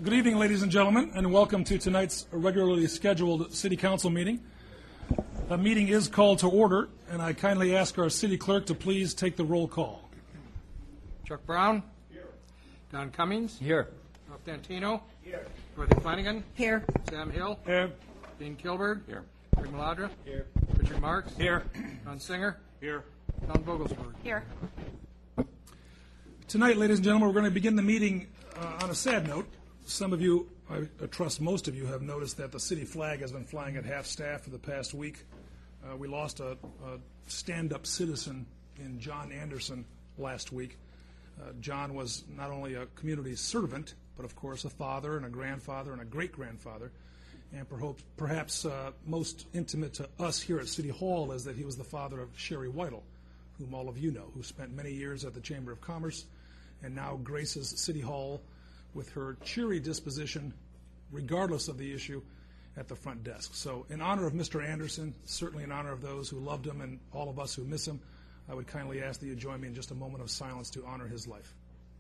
Good evening, ladies and gentlemen, and welcome to tonight's regularly scheduled City Council meeting. The meeting is called to order, and I kindly ask our City Clerk to please take the roll call. Chuck Brown. Here. Don Cummings. Here. Ralph Dantino. Here. Dorothy Flanagan. Here. Sam Hill. Here. Dean Kilberg. Here. Greg Maladra. Here. Richard Marks. Here. Don Singer. Here. Don Vogelsberg. Here. Tonight, ladies and gentlemen, we're going to begin the meeting on a sad note. Some of you, I trust most of you, have noticed that the city flag has been flying at half-staff for the past week. We lost a stand-up citizen in John Anderson last week. John was not only a community servant, but of course a father and a grandfather and a great-grandfather. And perhaps most intimate to us here at City Hall is that he was the father of Sherry Whittle, whom all of you know, who spent many years at the Chamber of Commerce and now graces City Hall with her cheery disposition, regardless of the issue, at the front desk. So in honor of Mr. Anderson, certainly in honor of those who loved him and all of us who miss him, I would kindly ask that you join me in just a moment of silence to honor his life.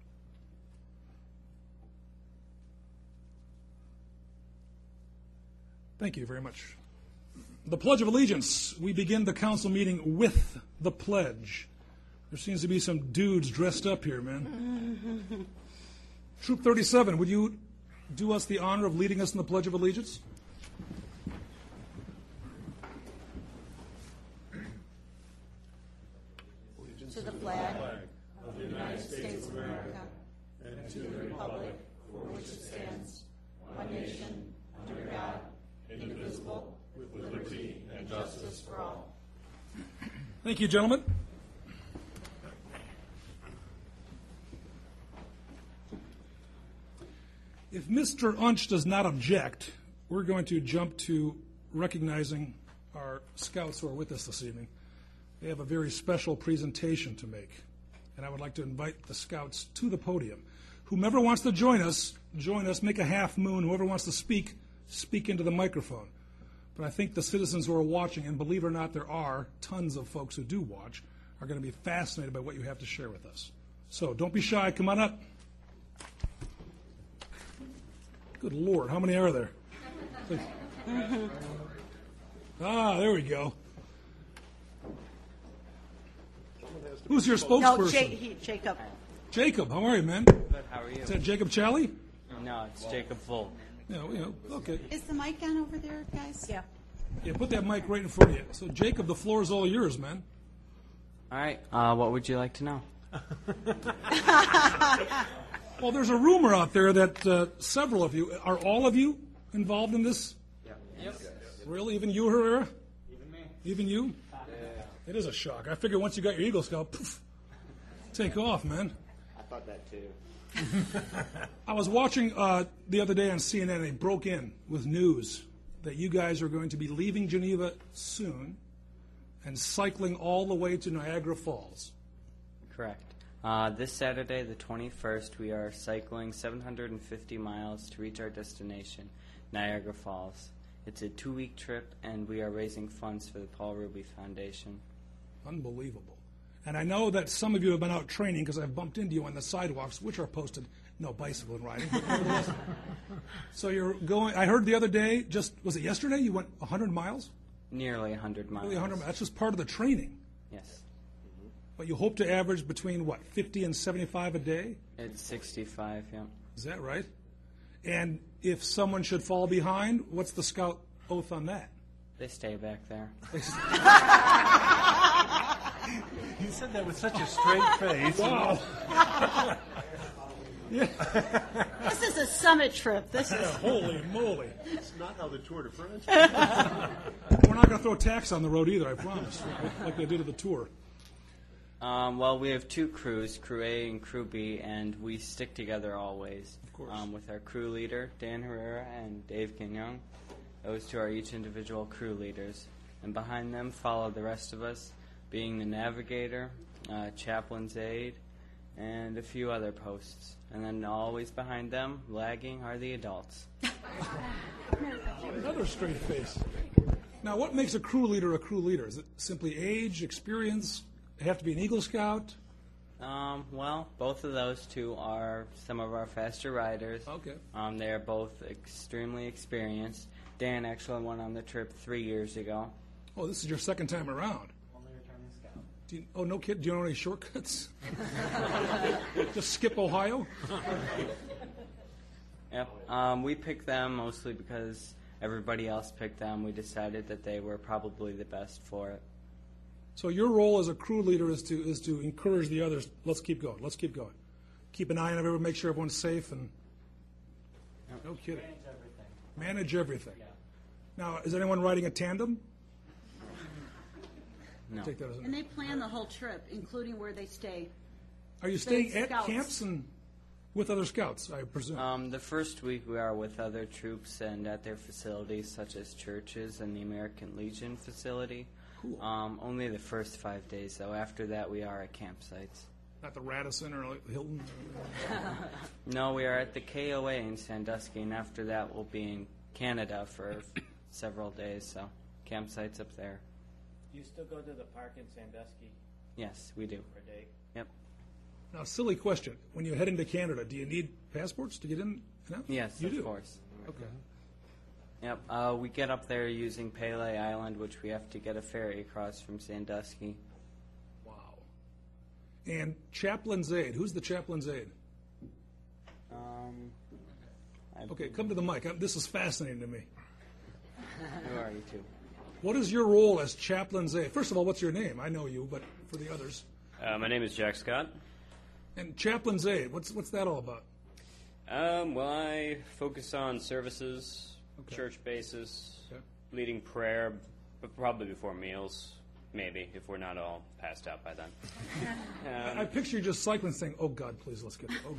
Thank you very much. The Pledge of Allegiance. We begin the council meeting with the pledge. There seems to be some dudes dressed up here, man. Troop 37, would you do us the honor of leading us in the Pledge of Allegiance? To the flag of the United States of America and to the republic for which it stands, one nation, under God, indivisible, with liberty and justice for all. Thank you, gentlemen. If Mr. Unch does not object, we're going to jump to recognizing our scouts who are with us this evening. They have a very special presentation to make, and I would like to invite the scouts to the podium. Whomever wants to join us, make a half moon. Whoever wants to speak into the microphone. But I think the citizens who are watching, and believe it or not, there are tons of folks who do watch, are going to be fascinated by what you have to share with us. So don't be shy. Come on up. Good Lord, how many are there? There we go. Who's your spokesperson? No, Jacob. Jacob, how are you, man? Good, how are you? Is that Jacob Challey? No, it's Jacob Volk. Yeah, okay. Is the mic on over there, guys? Yeah. Yeah, put that mic right in front of you. So, Jacob, the floor is all yours, man. All right, what would you like to know? Well, there's a rumor out there that several of you, are all of you involved in this? Yeah. Yep. Really? Even you, Herrera? Even me. Even you? Yeah. It is a shock. I figured once you got your Eagle Scout, poof, take off, man. I thought that too. I was watching the other day on CNN, and they broke in with news that you guys are going to be leaving Geneva soon and cycling all the way to Niagara Falls. Correct. This Saturday, the 21st, we are cycling 750 miles to reach our destination, Niagara Falls. It's a 2-week trip, and we are raising funds for the Paul Ruby Foundation. Unbelievable. And I know that some of you have been out training because I've bumped into you on the sidewalks, which are posted, no bicycle riding. But nevertheless. So you're going, I heard the other day, was it yesterday, you went 100 miles? Nearly 100 miles. Nearly 100 miles. That's just part of the training. Yes. But you hope to average between, 50 and 75 a day? It's 65, yeah. Is that right? And if someone should fall behind, what's the scout oath on that? They stay back there. You said that with such a straight face. Wow. Yeah. This is a summit trip. This is. Holy moly. It's not how the Tour de France. We're not going to throw tax on the road either, I promise, like they did at the Tour. Well, we have 2 crews, Crew A and Crew B, and we stick together always. Of course. With our crew leader, Dan Herrera, and Dave Gagnon. Those 2 are each individual crew leaders. And behind them follow the rest of us, being the navigator, chaplain's aide, and a few other posts. And then always behind them, lagging, are the adults. Another straight face. Now, what makes a crew leader a crew leader? Is it simply age, experience? They have to be an Eagle Scout? Well, both of those two are some of our faster riders. Okay. They are both extremely experienced. Dan actually went on the trip 3 years ago. Oh, this is your second time around. Only returning scout. Oh, no kid. Do you know any shortcuts? Just skip Ohio? Yep. We picked them mostly because everybody else picked them. We decided that they were probably the best for it. So your role as a crew leader is to encourage the others. Let's keep going. Let's keep going. Keep an eye on everyone. Make sure everyone's safe. And no kidding. Manage everything. Manage everything. Yeah. Now, is anyone riding a tandem? No. Take that as And they plan the whole trip, including where they stay. Are you staying the at scouts. camps and with other scouts, I presume? The first week we are with other troops and at their facilities, such as churches and the American Legion facility. Cool. Only the first 5 days, though. After that, we are at campsites. Not the Radisson or Hilton? No, we are at the KOA in Sandusky, and after that, we'll be in Canada for several days. So, campsites up there. Do you still go to the park in Sandusky Yes, we do. for a day? Yep. Now, silly question. When you head into Canada, do you need passports to get in and out? Yes, you of do. course. Okay. Yep. We get up there using Pele Island, which we have to get a ferry across from Sandusky. Wow. And chaplain's aid. Who's the chaplain's aid? Okay, come to the mic. This is fascinating to me. Who are you two? What is your role as chaplain's aide? First of all, what's your name? I know you, but for the others. My name is Jack Scott. And chaplain's aide, what's that all about? Well, I focus on services, Okay. church basis, Okay. leading prayer, but probably before meals, maybe, if we're not all passed out by then. I picture you just cycling saying, oh, God, please, let's get there. Oh,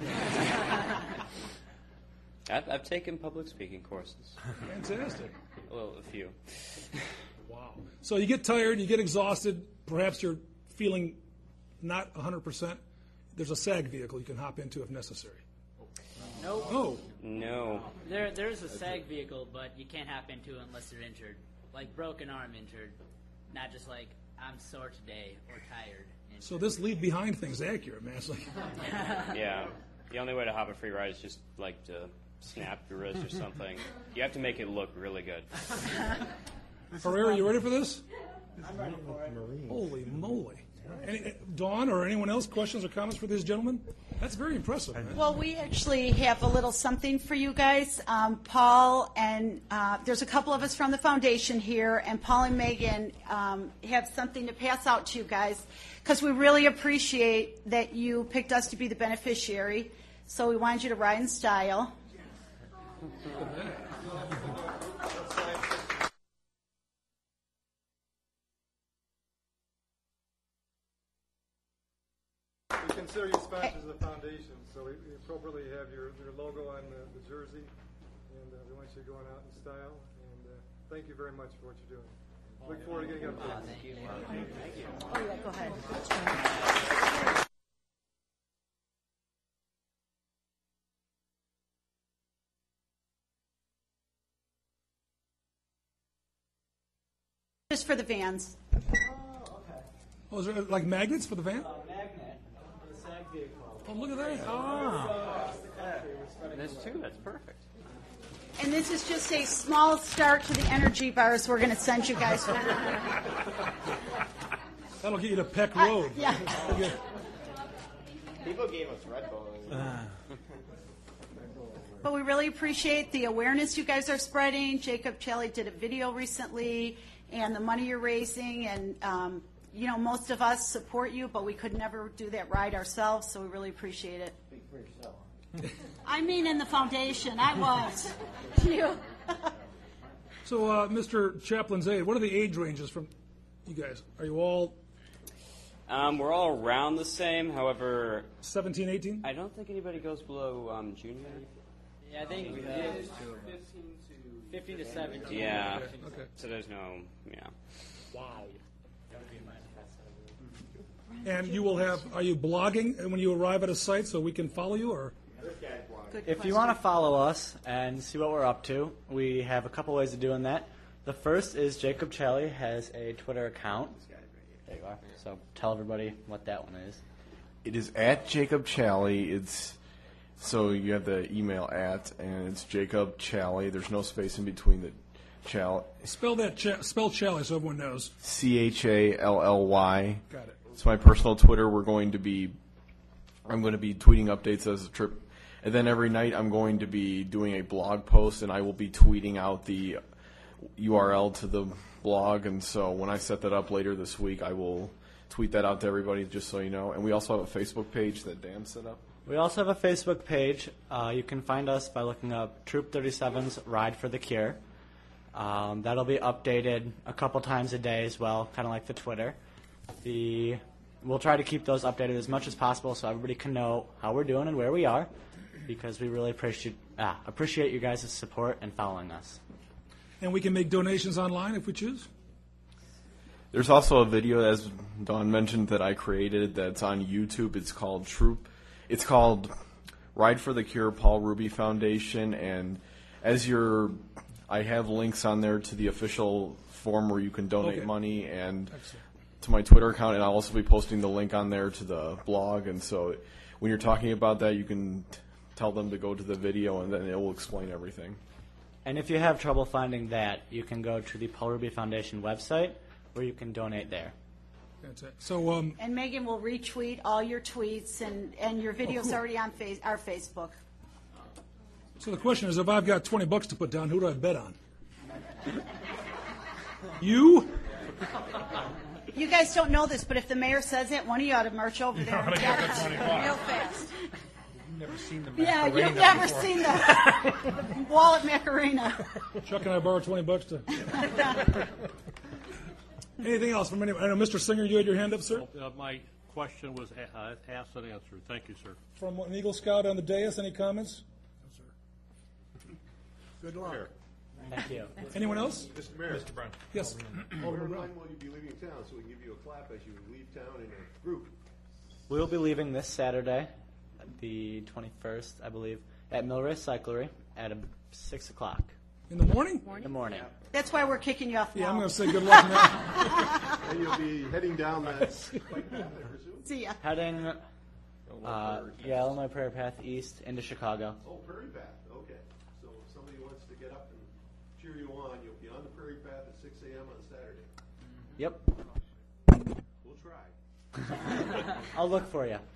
God. I've taken public speaking courses. Fantastic. Well, a few. Wow. So you get tired, you get exhausted, perhaps you're feeling not 100%. There's a SAG vehicle you can hop into if necessary. Nope. Oh, No. There's a SAG vehicle, but you can't hop into it unless you're injured. Like broken arm injured. Not just like, I'm sore today or tired. so this leave behind thing's accurate, man. It's like, Yeah. The only way to hop a free ride is just like to snap your wrist or something. You have to make it look really good. Herrera, you ready for this? I'm ready for it. Holy moly. Dawn or anyone else, questions or comments for these gentlemen? That's very impressive, man. Well, we actually have a little something for you guys. Paul and there's a couple of us from the foundation here, and Paul and Megan have something to pass out to you guys because we really appreciate that you picked us to be the beneficiary. So we wanted you to ride in style. We consider you sponsors of the foundation, so we appropriately have your logo on the jersey, and we want you going out in style. And thank you very much for what you're doing. Look forward to getting up there. Thank you. Oh, yeah, go ahead. Just for the vans. Oh, is there like magnets for the van? Magnet. The SAG vehicle. Oh, look at that. That's two. That's perfect. And this is just a small start to the energy bars we're going to send you guys. That'll get you to Peck Road. Yeah. Okay. People gave us Red Bull. But we really appreciate the awareness you guys are spreading. Jacob Chelly did a video recently, and the money you're raising. And, you know, most of us support you, but we could never do that ride ourselves, so we really appreciate it. Speak for yourself. I mean in the foundation. I won't. You. So, Mr. Chaplain's aide, what are the age ranges from you guys? Are you all We're all around the same. However, 17, 18? I don't think anybody goes below junior. Yeah, I think 15 to 17. Yeah. Okay. So there's no, Wow. And you will have, are you blogging when you arrive at a site so we can follow you, or? Good If you question. want to follow us and see what we're up to, we have a couple ways of doing that. The first is Jacob Chelly has a Twitter account. There you are. So tell everybody what that one is. It is at Jacob Challey. So you have the email at, and it's Jacob Challey. There's no space in between the Challey. Spell Challey so everyone knows. Chally. Got it. It's my personal Twitter. I'm going to be tweeting updates as a trip. And then every night I'm going to be doing a blog post, and I will be tweeting out the URL to the blog. And so when I set that up later this week, I will tweet that out to everybody, just so you know. And we also have a Facebook page that Dan set up. We also have a Facebook page. You can find us by looking up Troop 37's Ride for the Cure. That'll be updated a couple times a day as well, kind of like the Twitter. We'll try to keep those updated as much as possible so everybody can know how we're doing and where we are, because we really appreciate you guys' support and following us. And we can make donations online if we choose? There's also a video, as Dawn mentioned, that I created that's on YouTube. It's called Ride for the Cure, Paul Ruby Foundation, and I have links on there to the official form where you can donate money, and to my Twitter account, and I'll also be posting the link on there to the blog. And so when you're talking about that, you can tell them to go to the video, and then it will explain everything. And if you have trouble finding that, you can go to the Paul Ruby Foundation website, where you can donate there. That's it. So, and Megan will retweet all your tweets, and your video's already on our Facebook. So the question is, if I've got $20 to put down, who do I bet on? You? You guys don't know this, but if the mayor says it, one of you ought to march over there and get it real fast. You've never seen the Yeah, Macarena you've never before. seen the wallet Macarena. Chuck and I borrowed $20 to... Anything else from anyone? I know, Mr. Singer, you had your hand up, sir? My question was asked and answered. Thank you, sir. From an Eagle Scout on the dais, any comments? No, sir. Good luck. Thank you. Anyone else? Mr. Mayor. Mr. Brown. Yes. Where and when will you be leaving town so we can give you a clap as you leave town in a group? We'll be leaving this Saturday, the 21st, I believe, at Millrace Cyclery at 6 o'clock. In the morning? In the morning. That's why we're kicking you off now. Yeah, I'm going to say good luck now. And you'll be heading down that bike path, I presume? See ya. Heading, Illinois Prairie Path East into Chicago. Oh, Prairie Path, okay. So if somebody wants to get up and cheer you on, you'll be on the Prairie Path at 6 a.m. on Saturday. Yep. We'll try. I'll look for you.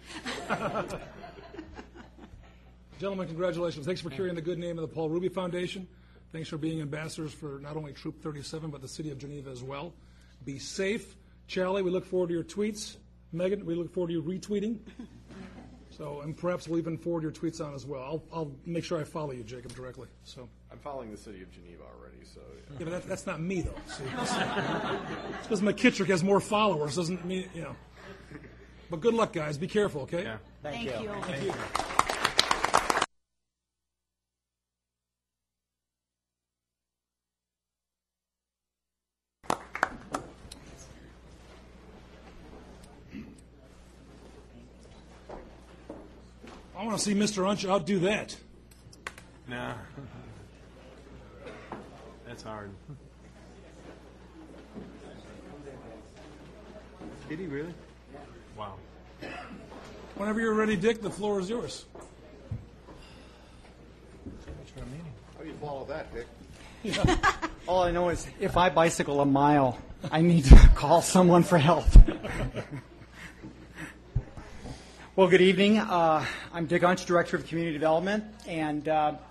Gentlemen, congratulations. Thanks for carrying the good name of the Paul Ruby Foundation. Thanks for being ambassadors for not only Troop 37, but the city of Geneva as well. Be safe. Chally, we look forward to your tweets. Megan, we look forward to you retweeting. So, and perhaps we'll even forward your tweets on as well. I'll make sure I follow you, Jacob, directly. So I'm following the city of Geneva already, so... Yeah, but that's not me, though. See, it's because McKittrick has more followers, doesn't mean, you know. But good luck, guys. Be careful, okay? Yeah. Thank you. Thank you. I want to see Mr. Unch outdo that. No. That's hard. Did he really? Wow. Whenever you're ready, Dick, the floor is yours. How do you follow that, Dick? All I know is if I bicycle a mile, I need to call someone for help. Well, good evening. I'm Dick Unch, Director of Community Development, and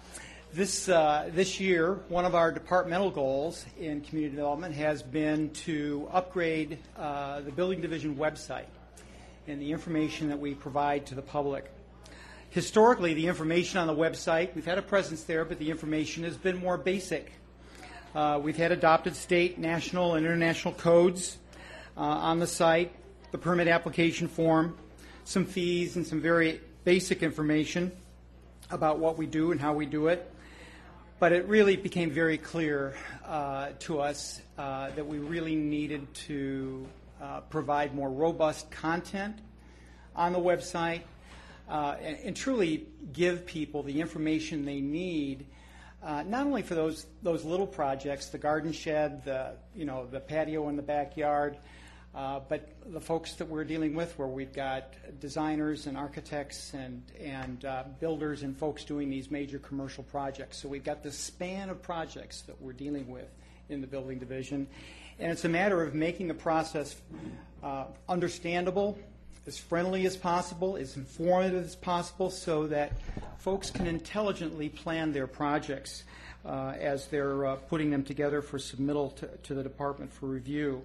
this year, one of our departmental goals in community development has been to upgrade the Building Division website and the information that we provide to the public. Historically, the information on the website, we've had a presence there, but the information has been more basic. We've had adopted state, national, and international codes on the site, the permit application form, some fees, and some very basic information about what we do and how we do it. But it really became very clear to us that we really needed to provide more robust content on the website and truly give people the information they need, not only for those little projects, the garden shed, the patio in the backyard, But the folks that we're dealing with, where we've got designers and architects and builders and folks doing these major commercial projects. So we've got the span of projects that we're dealing with in the building division. And it's a matter of making the process understandable, as friendly as possible, as informative as possible, so that folks can intelligently plan their projects as they're putting them together for submittal to the department for review.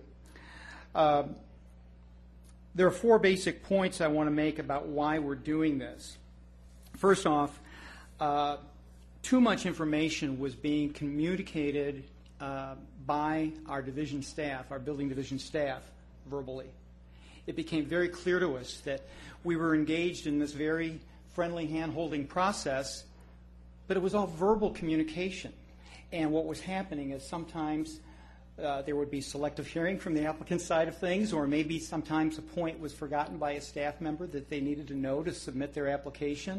There are 4 basic points I want to make about why we're doing this. First off, too much information was being communicated by our division staff, our building division staff, verbally. It became very clear to us that we were engaged in this very friendly hand-holding process, but it was all verbal communication. And what was happening is sometimes there would be selective hearing from the applicant's side of things, or maybe sometimes a point was forgotten by a staff member that they needed to know to submit their application.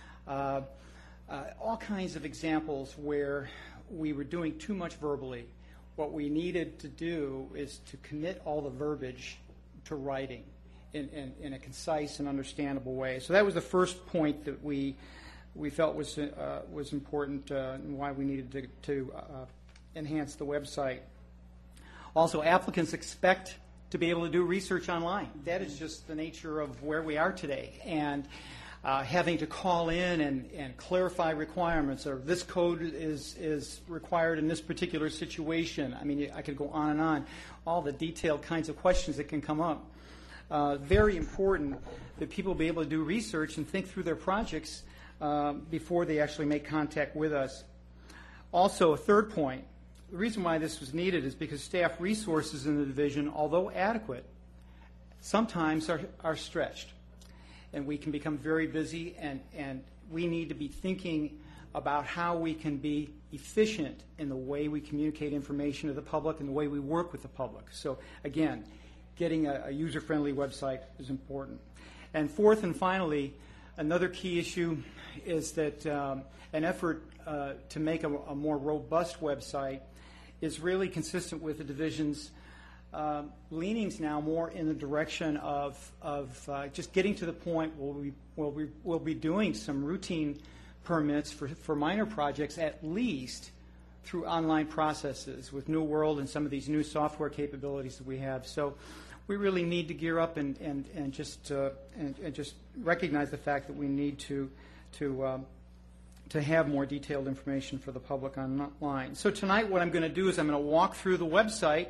All kinds of examples where we were doing too much verbally. What we needed to do is to commit all the verbiage to writing in a concise and understandable way. So that was the first point that we felt was important and why we needed to enhance the website. Also, applicants expect to be able to do research online. That is just the nature of where we are today. And having to call in and clarify requirements, or this code is required in this particular situation. I mean, I could go on and on. All the detailed kinds of questions that can come up. Very important that people be able to do research and think through their projects before they actually make contact with us. Also, a third point, the reason why this was needed is because staff resources in the division, although adequate, sometimes are stretched. And we can become very busy, and we need to be thinking about how we can be efficient in the way we communicate information to the public and the way we work with the public. So, again, getting a user-friendly website is important. And fourth and finally, another key issue is that an effort to make a more robust website is really consistent with the division's leanings now more in the direction of just getting to the point where we'll be doing some routine permits for minor projects, at least through online processes with New World and some of these new software capabilities that we have. So we really need to gear up and just recognize the fact that we need to have more detailed information for the public online. So tonight what I'm going to do is I'm going to walk through the website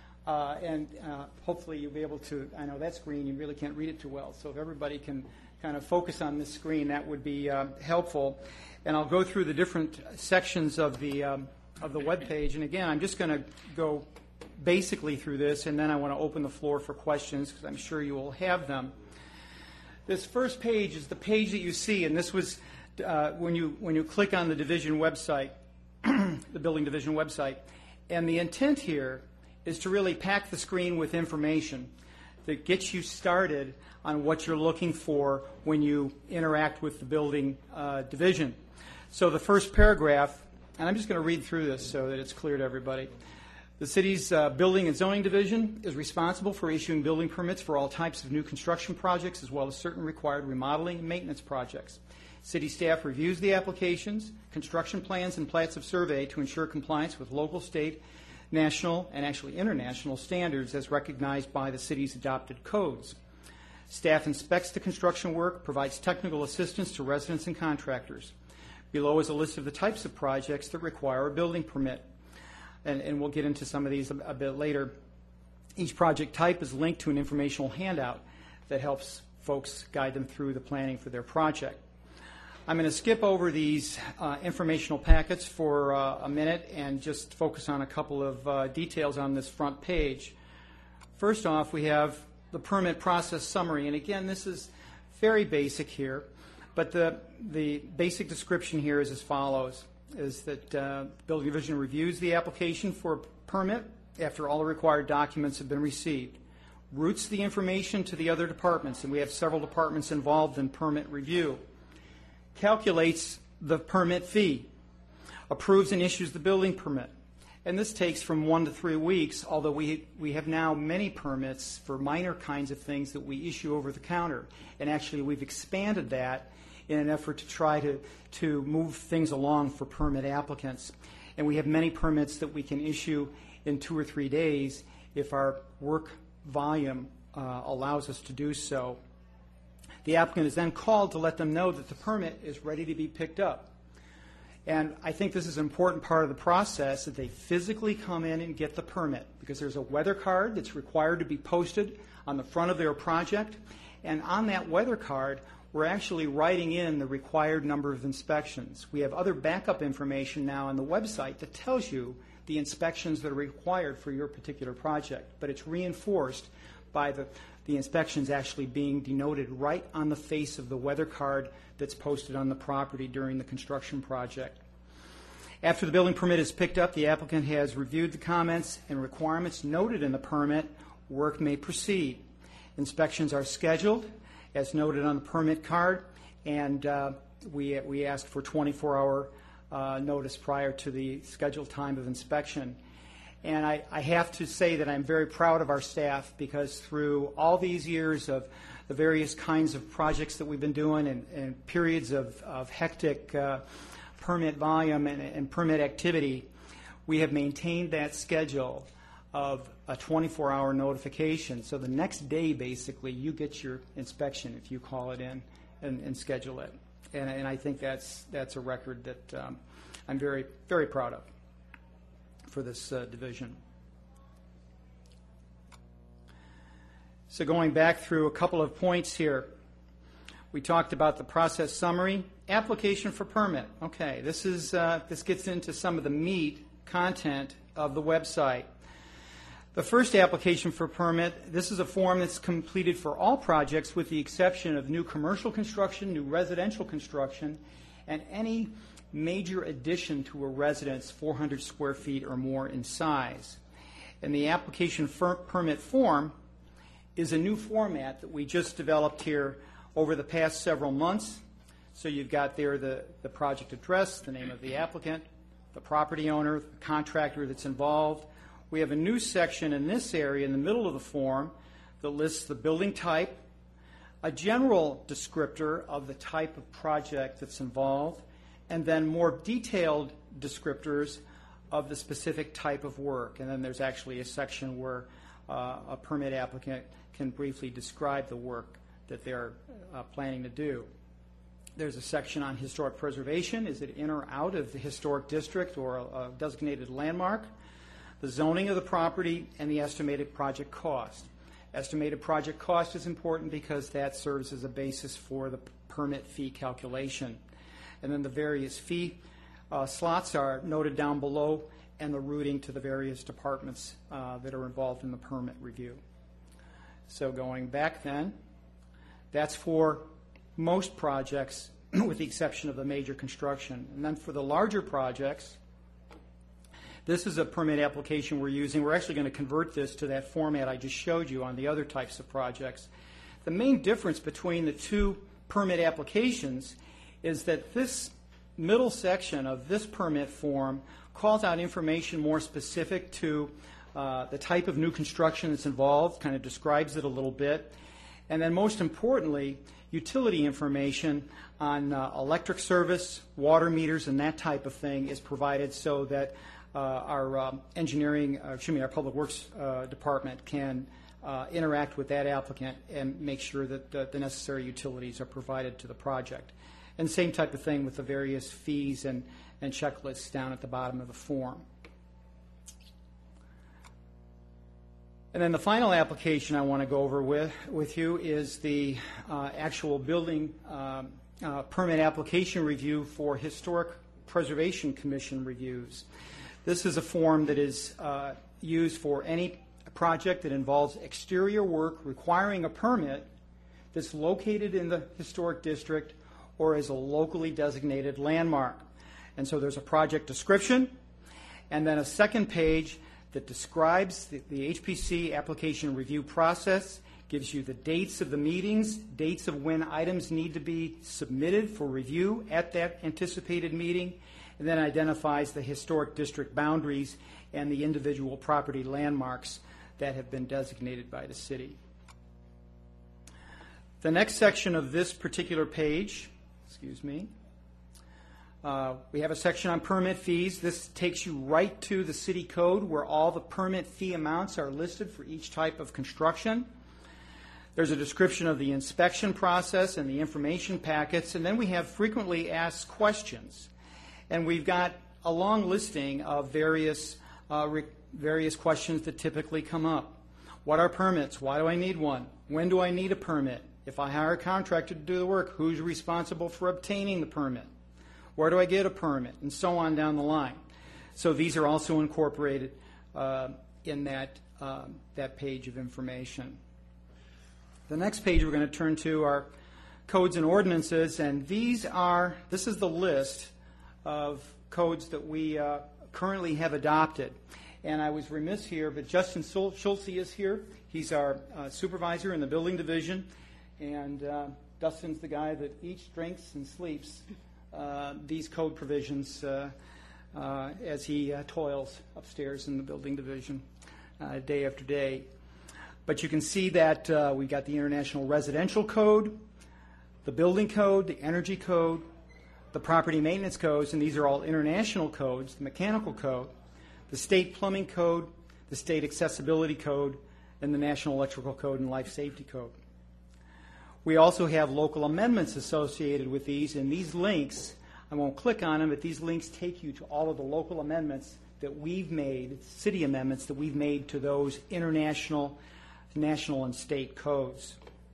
and hopefully you'll be able to, I know that's green, you really can't read it too well, so if everybody can kind of focus on this screen, that would be helpful. And I'll go through the different sections of the web page. And again, I'm just going to go basically through this, and then I want to open the floor for questions because I'm sure you will have them. This first page is the page that you see, and this was when you click on the division website, the building division website. And the intent here is to really pack the screen with information that gets you started on what you're looking for when you interact with the building division. So the first paragraph, and I'm just going to read through this so that it's clear to everybody. The city's Building and Zoning Division is responsible for issuing building permits for all types of new construction projects as well as certain required remodeling and maintenance projects. City staff reviews the applications, construction plans, and plats of survey to ensure compliance with local, state, national, and actually international standards as recognized by the city's adopted codes. Staff inspects the construction work, provides technical assistance to residents and contractors. Below is a list of the types of projects that require a building permit. And we'll get into some of these a bit later. Each project type is linked to an informational handout that helps folks guide them through the planning for their project. I'm going to skip over these informational packets for a minute and just focus on a couple of details on this front page. First off, we have the permit process summary. And again, this is very basic here, but the basic description here is as follows. Is that Building Division reviews the application for a permit after all the required documents have been received, routes the information to the other departments, and we have several departments involved in permit review, calculates the permit fee, approves and issues the building permit, And this takes from 1 to 3 weeks, although we have now many permits for minor kinds of things that we issue over the counter. And actually, we've expanded that in an effort to try to move things along for permit applicants. And we have many permits that we can issue in 2 or 3 days if our work volume allows us to do so. The applicant is then called to let them know that the permit is ready to be picked up. And I think this is an important part of the process, that they physically come in and get the permit, because there's a weather card that's required to be posted on the front of their project. And on that weather card, we're actually writing in the required number of inspections. We have other backup information now on the website that tells you the inspections that are required for your particular project, but it's reinforced by the inspections actually being denoted right on the face of the weather card that's posted on the property during the construction project. After the building permit is picked up, the applicant has reviewed the comments and requirements noted in the permit. Work may proceed. Inspections are scheduled as noted on the permit card, and we ask for 24-hour notice prior to the scheduled time of inspection. And I have to say that I'm very proud of our staff, because through all these years of the various kinds of projects that we've been doing and periods of hectic permit volume and permit activity, we have maintained that schedule of a 24-hour notification. So the next day, basically, you get your inspection if you call it in and schedule it. And I think that's a record that I'm very, very proud of for this division. So going back through a couple of points here, we talked about the process summary, application for permit. Okay, this gets into some of the meat content of the website. The first application for permit, this is a form that's completed for all projects with the exception of new commercial construction, new residential construction, and any major addition to a residence 400 square feet or more in size. And the application permit form is a new format that we just developed here over the past several months. So you've got there the project address, the name of the applicant, the property owner, the contractor that's involved. We have a new section in this area in the middle of the form that lists the building type, a general descriptor of the type of project that's involved, and then more detailed descriptors of the specific type of work. And then there's actually a section where a permit applicant can briefly describe the work that they're planning to do. There's a section on historic preservation. Is it in or out of the historic district or a designated landmark? The zoning of the property, and the estimated project cost. Estimated project cost is important because that serves as a basis for the permit fee calculation. And then the various fee slots are noted down below, and the routing to the various departments that are involved in the permit review. So going back then, that's for most projects with the exception of the major construction. And then for the larger projects, this is a permit application we're using. We're actually going to convert this to that format I just showed you on the other types of projects. The main difference between the two permit applications is that this middle section of this permit form calls out information more specific to the type of new construction that's involved, kind of describes it a little bit. And then most importantly, utility information on electric service, water meters, and that type of thing is provided so that our Public Works Department can interact with that applicant and make sure that the necessary utilities are provided to the project. And same type of thing with the various fees and checklists down at the bottom of the form. And then the final application I want to go over with you is the actual building permit application review for Historic Preservation Commission reviews. This is a form that is used for any project that involves exterior work requiring a permit that's located in the historic district or is a locally designated landmark. And so there's a project description and then a second page that describes the HPC application review process, gives you the dates of the meetings, dates of when items need to be submitted for review at that anticipated meeting, and then identifies the historic district boundaries and the individual property landmarks that have been designated by the city. The next section of this particular page, we have a section on permit fees. This takes you right to the city code where all the permit fee amounts are listed for each type of construction. There's a description of the inspection process and the information packets, and then we have frequently asked questions. And we've got a long listing of various questions that typically come up. What are permits? Why do I need one? When do I need a permit? If I hire a contractor to do the work, who's responsible for obtaining the permit? Where do I get a permit? And so on down the line. So these are also incorporated in that page of information. The next page we're going to turn to are codes and ordinances, and this is the list of codes that we currently have adopted. And I was remiss here, but Justin Schulze is here. He's our supervisor in the building division, and Dustin's the guy that eats, drinks, and sleeps these code provisions as he toils upstairs in the building division day after day. But you can see that we got the International Residential Code, the Building Code, the Energy Code, the Property Maintenance Codes, and these are all international codes, the Mechanical Code, the State Plumbing Code, the State Accessibility Code, and the National Electrical Code and Life Safety Code. We also have local amendments associated with these, and these links, I won't click on them, but these links take you to all of the local amendments that we've made, city amendments that we've made to those international, national, and state codes.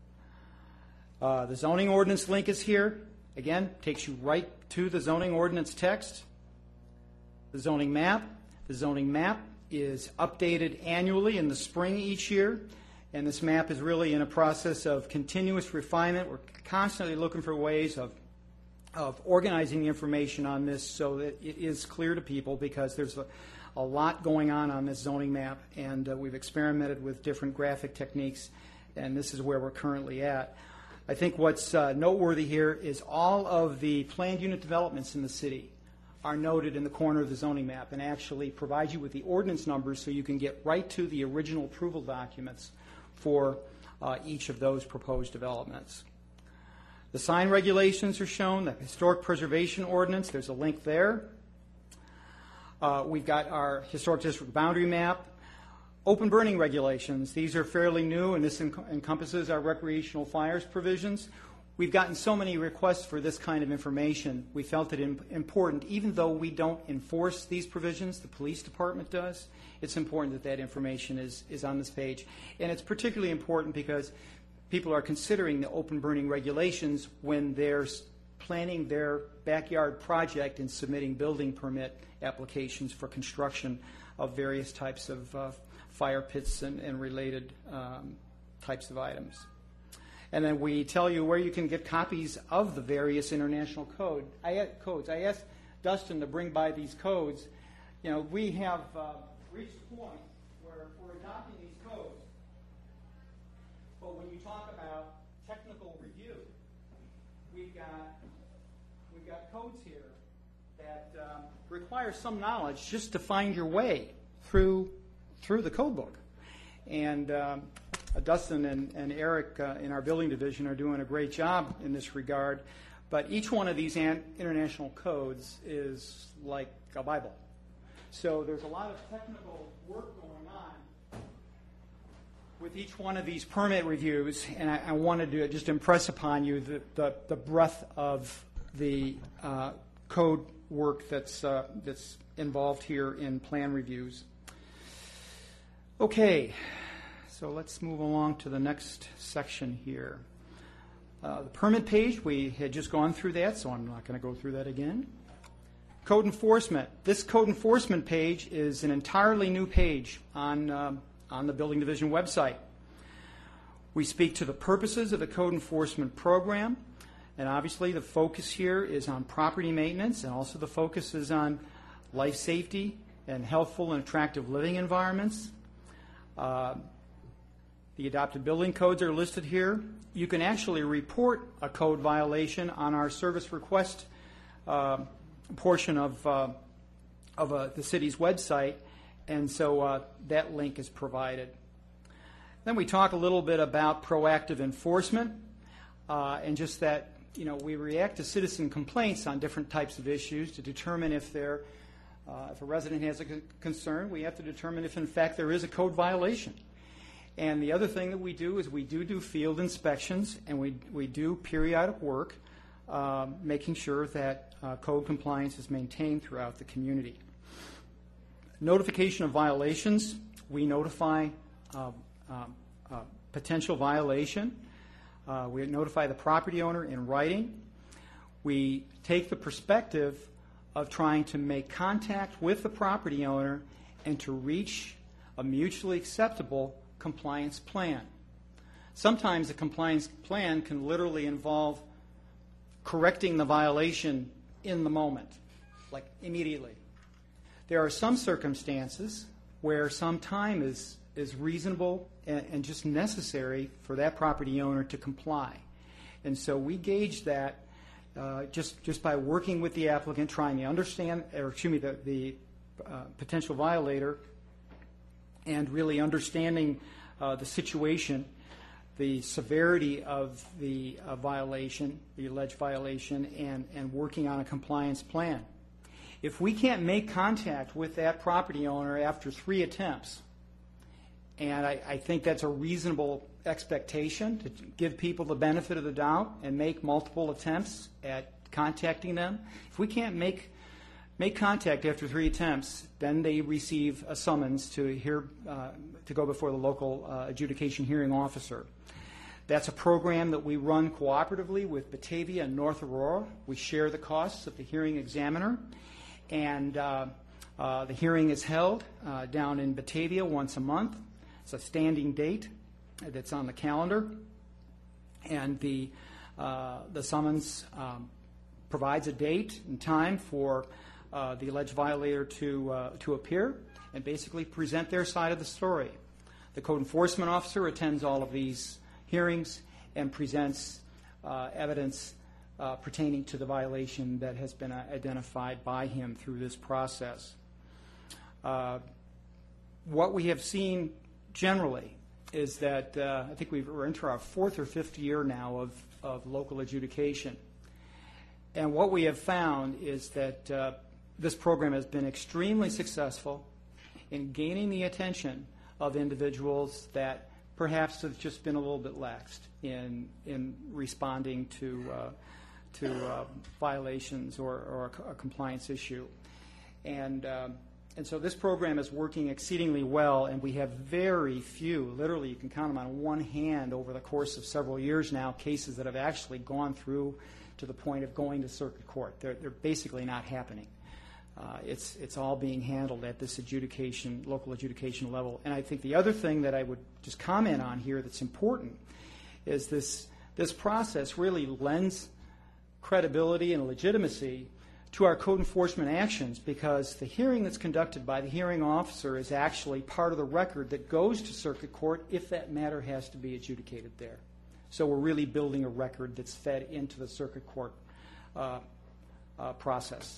The zoning ordinance link is here. Again, takes you right to the zoning ordinance text. The zoning map. The zoning map is updated annually in the spring each year, and this map is really in a process of continuous refinement. We're constantly looking for ways of organizing the information on this so that it is clear to people, because there's a lot going on this zoning map, and we've experimented with different graphic techniques, and this is where we're currently at. I think what's noteworthy here is all of the planned unit developments in the city are noted in the corner of the zoning map and actually provide you with the ordinance numbers so you can get right to the original approval documents for each of those proposed developments. The sign regulations are shown, the historic preservation ordinance, there's a link there. We've got our historic district boundary map. Open burning regulations, these are fairly new, and this encompasses our recreational fires provisions. We've gotten so many requests for this kind of information, we felt it important, even though we don't enforce these provisions, the police department does, it's important that that information is on this page. And it's particularly important because people are considering the open burning regulations when they're planning their backyard project and submitting building permit applications for construction of various types of fire pits and related types of items. And then we tell you where you can get copies of the various international codes. I asked Dustin to bring by these codes. You know, we have reached a point where we're adopting these codes, but when you talk about technical review, we've got codes here that require some knowledge just to find your way through the code book. And Dustin and Eric in our building division are doing a great job in this regard. But each one of these international codes is like a Bible. So there's a lot of technical work going on with each one of these permit reviews, and I wanted to just impress upon you the breadth of the code work that's involved here in plan reviews. Okay, so let's move along to the next section here. The permit page, we had just gone through that, so I'm not going to go through that again. Code enforcement. This code enforcement page is an entirely new page on the Building Division website. We speak to the purposes of the code enforcement program, and obviously the focus here is on property maintenance, and also the focus is on life safety and healthful and attractive living environments. The adopted building codes are listed here. You can actually report a code violation on our service request portion of the city's website, and so that link is provided. Then we talk a little bit about proactive enforcement, and just that we react to citizen complaints on different types of issues to determine if a resident has a concern. We have to determine if in fact there is a code violation. And the other thing that we do is we do field inspections, and we do periodic work making sure that code compliance is maintained throughout the community. Notification of violations. We notify potential violation. We notify the property owner in writing. We take the perspective of trying to make contact with the property owner and to reach a mutually acceptable compliance plan. Sometimes a compliance plan can literally involve correcting the violation in the moment, like immediately. There are some circumstances where some time is reasonable and just necessary for that property owner to comply. And so we gauge that just by working with the applicant, trying to understand, the potential violator, and really understanding the situation, the severity of the violation, the alleged violation, and working on a compliance plan. If we can't make contact with that property owner after 3 attempts, and I think that's a reasonable expectation to give people the benefit of the doubt and make multiple attempts at contacting them. If we can't make contact after 3 attempts, then they receive a summons to go before the local adjudication hearing officer. That's a program that we run cooperatively with Batavia and North Aurora. We share the costs of the hearing examiner, and the hearing is held down in Batavia once a month. It's a standing date that's on the calendar, and the summons provides a date and time for the alleged violator to appear and basically present their side of the story. The code enforcement officer attends all of these hearings and presents evidence pertaining to the violation that has been identified by him through this process. What we have seen generally is that I think we're into our 4th or 5th year now of local adjudication. And what we have found is that this program has been extremely successful in gaining the attention of individuals that perhaps have just been a little bit laxed in responding to violations or a compliance issue. And so this program is working exceedingly well, and we have very few, literally you can count them on one hand over the course of several years now, cases that have actually gone through to the point of going to circuit court. They're basically not happening. It's all being handled at this local adjudication level. And I think the other thing that I would just comment on here that's important is this process really lends credibility and legitimacy to our code enforcement actions, because the hearing that's conducted by the hearing officer is actually part of the record that goes to circuit court if that matter has to be adjudicated there. So we're really building a record that's fed into the circuit court process.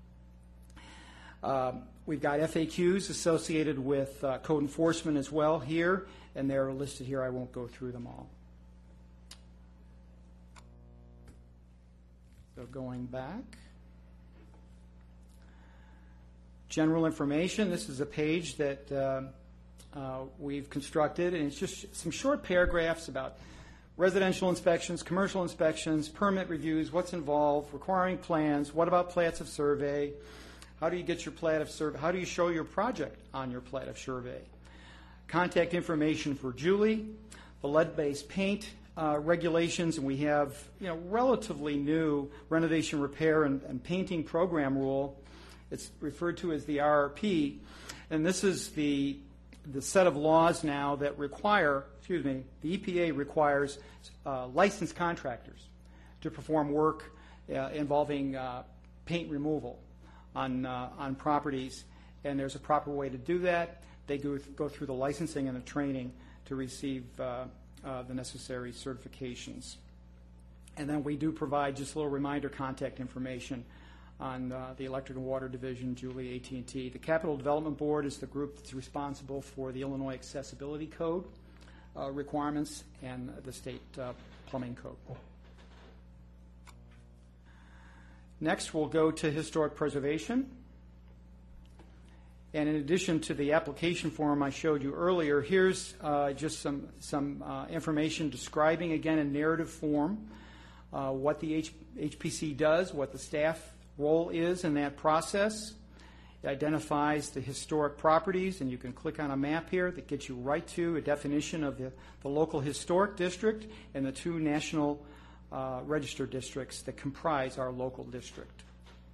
We've got FAQs associated with code enforcement as well here, and they're listed here. I won't go through them all. So going back. General information. This is a page that we've constructed, and it's just some short paragraphs about residential inspections, commercial inspections, permit reviews, what's involved, requiring plans, what about plats of survey, how do you get your plat of survey, how do you show your project on your plat of survey, contact information for Julie, the lead-based paint regulations, and we have relatively new renovation, repair, and painting program rule. It's referred to as the RRP, and this is the set of laws now that require, the EPA requires licensed contractors to perform work involving paint removal on properties, and there's a proper way to do that. They go through the licensing and the training to receive the necessary certifications. And then we do provide just a little reminder contact information on the Electric and Water Division, Julie, AT&T. The Capital Development Board is the group that's responsible for the Illinois Accessibility Code requirements and the state plumbing code. Next, we'll go to historic preservation. And in addition to the application form I showed you earlier, here's just some information describing, again, in narrative form, what the HPC does, what the staff role is in that process. It identifies the historic properties, and you can click on a map here that gets you right to a definition of the local historic district and the 2 national register districts that comprise our local district.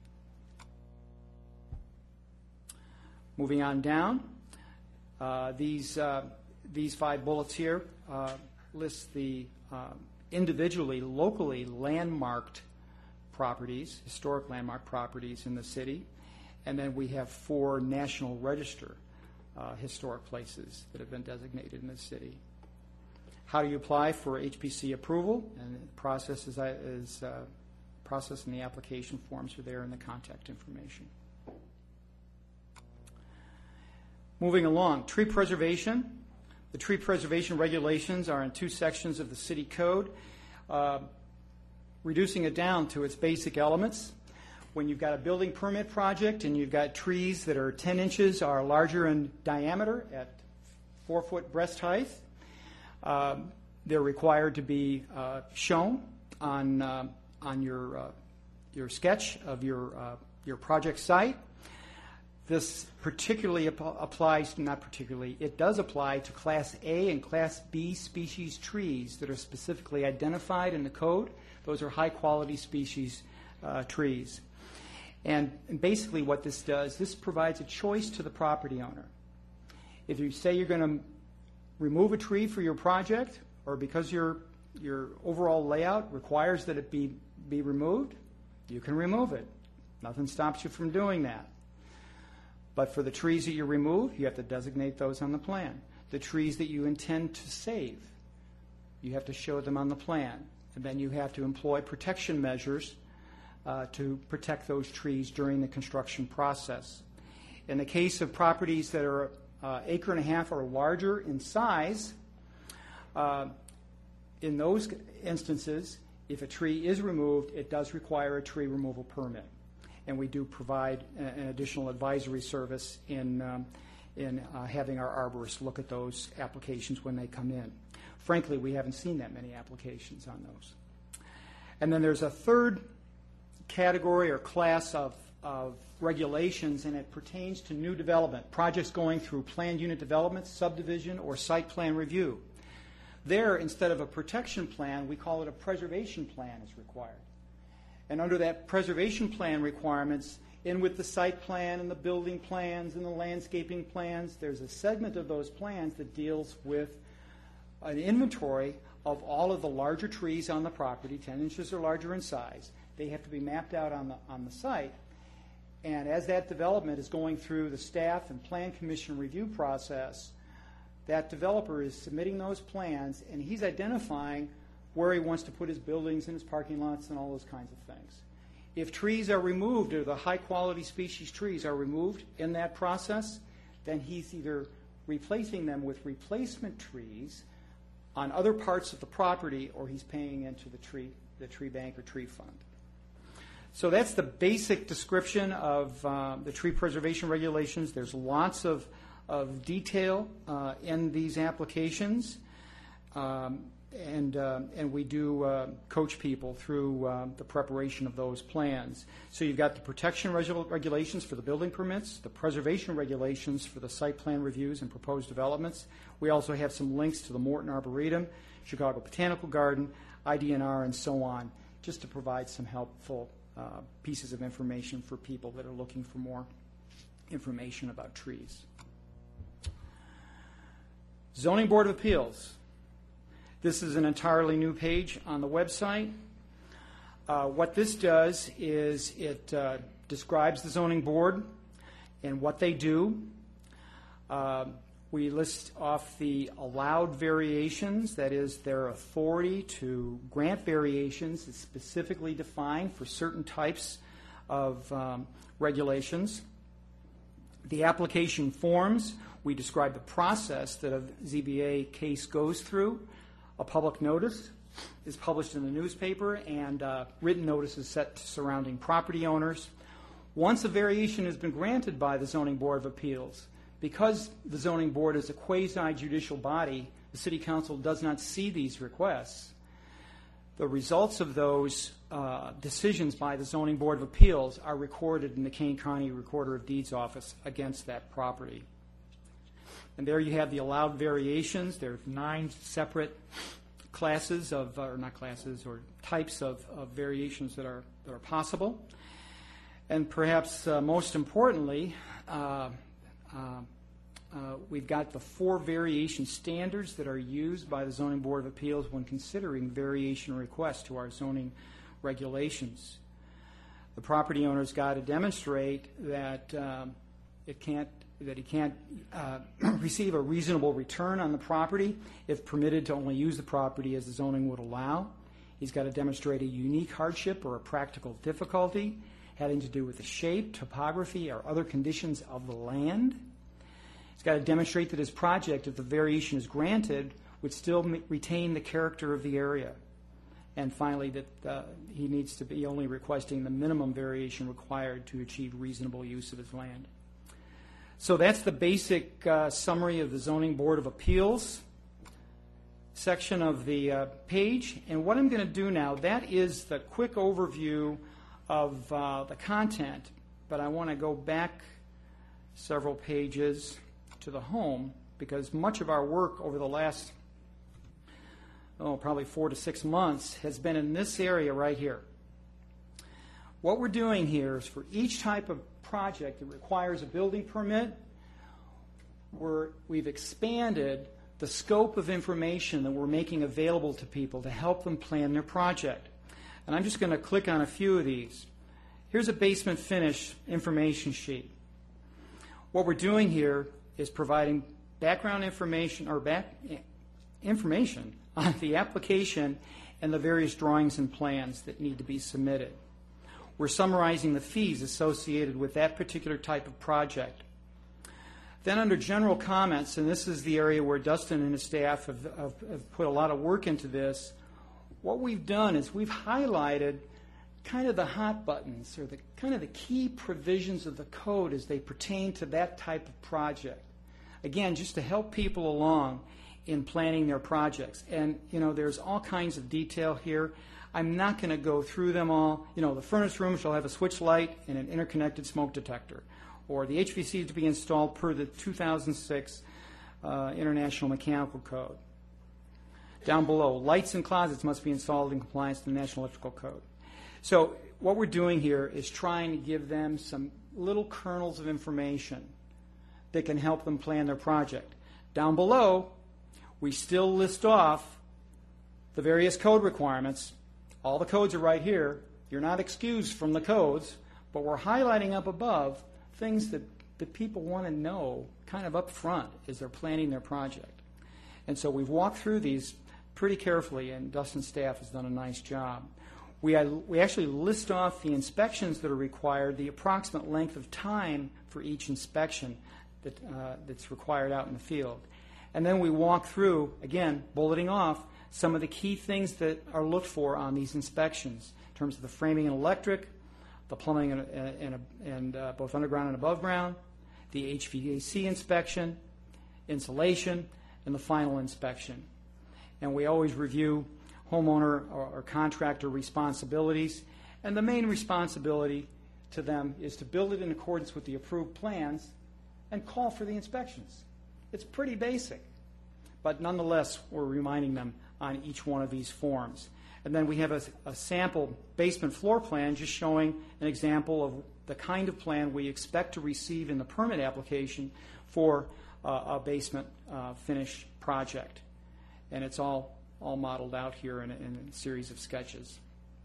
Moving on down, these 5 bullets here list the individually, locally landmarked properties, historic landmark properties in the city, and then we have 4 national register historic places that have been designated in the city. How do you apply for HPC approval? And the process is process and the application forms are there in the contact information. Moving along, tree preservation. The tree preservation regulations are in 2 sections of the city code, reducing it down to its basic elements. When you've got a building permit project and you've got trees that are 10 inches or larger in diameter at 4-foot breast height, they're required to be shown on your sketch of your project site. This particularly applies, not particularly, it does apply to Class A and Class B species trees that are specifically identified in the code. Those are high-quality species trees. And basically what this does, this provides a choice to the property owner. If you say you're going to remove a tree for your project, or because your overall layout requires that it be removed, you can remove it. Nothing stops you from doing that. But for the trees that you remove, you have to designate those on the plan. The trees that you intend to save, you have to show them on the plan. And then you have to employ protection measures to protect those trees during the construction process. In the case of properties that are 1.5 acres or larger in size, in those instances, if a tree is removed, it does require a tree removal permit. And we do provide an additional advisory service in having our arborists look at those applications when they come in. Frankly, we haven't seen that many applications on those. And then there's a third category or class of regulations, and it pertains to new development, projects going through planned unit development, subdivision, or site plan review. There, instead of a protection plan, we call it a preservation plan is required. And under that preservation plan requirements, in with the site plan and the building plans and the landscaping plans, there's a segment of those plans that deals with an inventory of all of the larger trees on the property, 10 inches or larger in size. They have to be mapped out on the site. And as that development is going through the staff and plan commission review process, that developer is submitting those plans, and he's identifying where he wants to put his buildings and his parking lots and all those kinds of things. If trees are removed, or the high-quality species trees are removed in that process, then he's either replacing them with replacement trees on other parts of the property, or he's paying into the tree bank or tree fund. So that's the basic description of the tree preservation regulations. There's lots of detail in these applications. And we do coach people through the preparation of those plans. So you've got the protection regulations for the building permits, the preservation regulations for the site plan reviews and proposed developments. We also have some links to the Morton Arboretum, Chicago Botanical Garden, IDNR, and so on, just to provide some helpful pieces of information for people that are looking for more information about trees. Zoning Board of Appeals. This is an entirely new page on the website. What this does is it describes the zoning board and what they do. We list off the allowed variations, that is, their authority to grant variations is specifically defined for certain types of regulations. The application forms, we describe the process that a ZBA case goes through. A public notice is published in the newspaper, and written notice is set to surrounding property owners. Once a variation has been granted by the Zoning Board of Appeals, because the Zoning Board is a quasi-judicial body, the City Council does not see these requests. The results of those decisions by the Zoning Board of Appeals are recorded in the Kane County Recorder of Deeds office against that property. And there you have the allowed variations. There are 9 separate classes of, or not classes, or types of variations that are possible. And perhaps most importantly, we've got the 4 variation standards that are used by the Zoning Board of Appeals when considering variation requests to our zoning regulations. The property owner's got to demonstrate that he can't receive a reasonable return on the property if permitted to only use the property as the zoning would allow. He's got to demonstrate a unique hardship or a practical difficulty having to do with the shape, topography, or other conditions of the land. He's got to demonstrate that his project, if the variation is granted, would still retain the character of the area. And finally, that he needs to be only requesting the minimum variation required to achieve reasonable use of his land. So that's the basic summary of the Zoning Board of Appeals section of the page. And what I'm going to do now, that is the quick overview of the content, but I want to go back several pages to the home, because much of our work over the last, probably 4 to 6 months has been in this area right here. What we're doing here is for each type of project that requires a building permit, we've expanded the scope of information that we're making available to people to help them plan their project. And I'm just going to click on a few of these. Here's a basement finish information sheet. What we're doing here is providing background information or information on the application and the various drawings and plans that need to be submitted. We're summarizing the fees associated with that particular type of project. Then under general comments, and this is the area where Dustin and his staff have put a lot of work into this, what we've done is we've highlighted kind of the hot buttons or the kind of the key provisions of the code as they pertain to that type of project. Again, just to help people along in planning their projects. And, there's all kinds of detail here. I'm not going to go through them all. The furnace room shall have a switch light and an interconnected smoke detector. Or the HVAC to be installed per the 2006 International Mechanical Code. Down below, lights in closets must be installed in compliance with the National Electrical Code. So what we're doing here is trying to give them some little kernels of information that can help them plan their project. Down below, we still list off the various code requirements. All the codes are right here. You're not excused from the codes, but we're highlighting up above things that people want to know kind of up front as they're planning their project. And so we've walked through these pretty carefully, and Dustin's staff has done a nice job. We actually list off the inspections that are required, the approximate length of time for each inspection that's required out in the field. And then we walk through, again, bulleting off some of the key things that are looked for on these inspections in terms of the framing and electric, the plumbing and both underground and above ground, the HVAC inspection, insulation, and the final inspection. And we always review homeowner or contractor responsibilities, and the main responsibility to them is to build it in accordance with the approved plans and call for the inspections. It's pretty basic, but nonetheless, we're reminding them on each one of these forms. And then we have a sample basement floor plan just showing an example of the kind of plan we expect to receive in the permit application for a basement finish project. And it's all modeled out here in a series of sketches.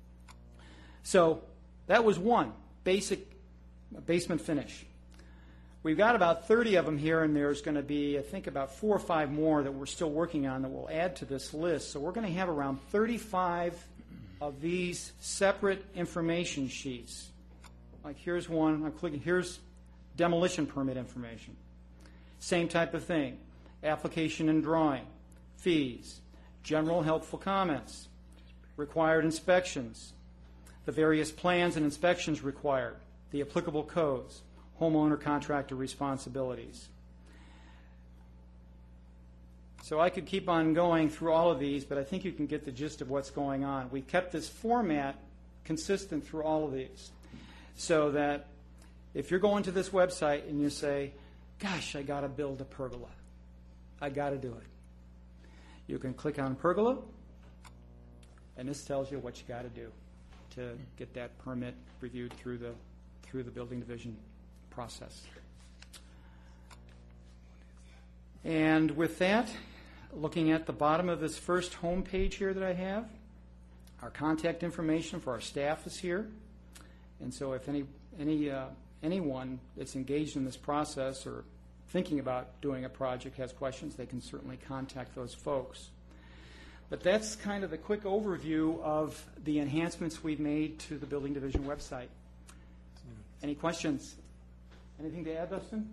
So that was one basic basement finish. We've got about 30 of them here, and there's going to be, I think, about 4 or 5 more that we're still working on that we'll add to this list. So we're going to have around 35 of these separate information sheets. Like here's one, I'm clicking, here's demolition permit information. Same type of thing. Application and drawing, fees, general helpful comments, required inspections, the various plans and inspections required, the applicable codes, homeowner contractor responsibilities. So I could keep on going through all of these, but I think you can get the gist of what's going on. We kept this format consistent through all of these, so that if you're going to this website and you say, gosh, I got to build a pergola, I got to do it, you can click on pergola, and this tells you what you got to do to get that permit reviewed through the building division process. And with that, looking at the bottom of this first home page here that I have, our contact information for our staff is here. And so if anyone that's engaged in this process or thinking about doing a project has questions, they can certainly contact those folks. But that's kind of the quick overview of the enhancements we've made to the Building Division website. Any questions? Anything to add, Dustin?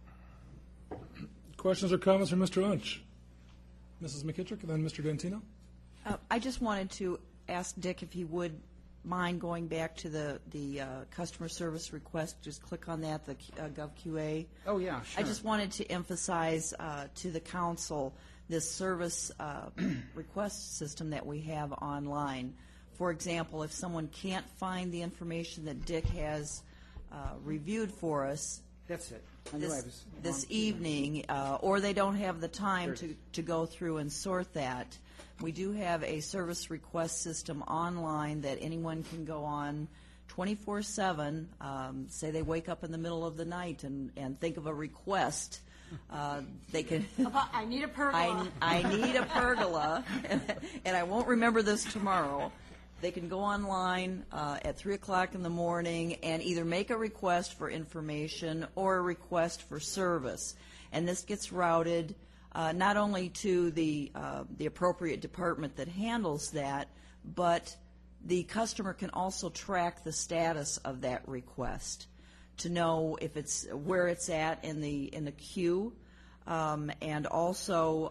Questions or comments from Mr. Unch? Mrs. McKittrick, and then Mr. Dentino. I just wanted to ask Dick if he would mind going back to the customer service request. Just click on that, the GovQA. Oh, yeah, sure. I just wanted to emphasize to the council this service request system that we have online. For example, if someone can't find the information that Dick has reviewed for us, that's it. This evening, or they don't have the time to go through and sort that, we do have a service request system online that anyone can go on 24/7. Say they wake up in the middle of the night and think of a request. They can. I need a pergola. I need a pergola, and I won't remember this tomorrow. They can go online at 3 o'clock in the morning and either make a request for information or a request for service. And this gets routed not only to the appropriate department that handles that, but the customer can also track the status of that request to know if it's where it's at in the queue, and also